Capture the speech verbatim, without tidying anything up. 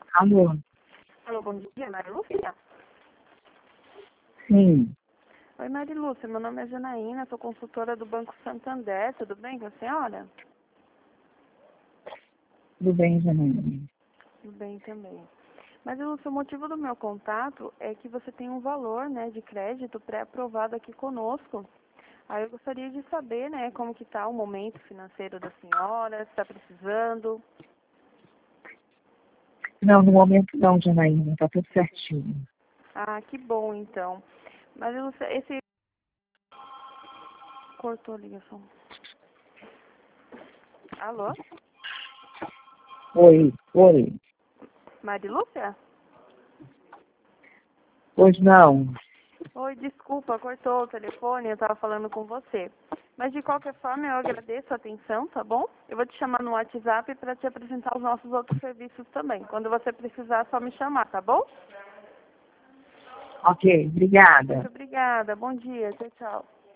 Alô? Alô, bom dia, Marilúcia? Sim, Oi, Marilúcia, meu nome é Janaína, sou consultora do Banco Santander, tudo bem com a senhora? tudo bem, Janaína? Tudo bem também. Marilúcia, o motivo do meu contato é que você tem um valor, né, de crédito pré-aprovado aqui conosco. Aí eu gostaria de saber, né, como que está o momento financeiro da senhora, se está precisando. Não, no momento não, Janaína, tá tudo certinho. Ah, que bom, então. Marilúcia, esse... Cortou a ligação. Alô? Oi, oi. Marilúcia? Pois não. Oi, desculpa, cortou o telefone, eu estava falando com você. Mas de qualquer forma, eu agradeço a atenção, tá bom? Eu vou te chamar no WhatsApp para te apresentar os nossos outros serviços também. Quando você precisar, é só me chamar, tá bom? Ok, obrigada. Muito obrigada, bom dia, tchau, tchau.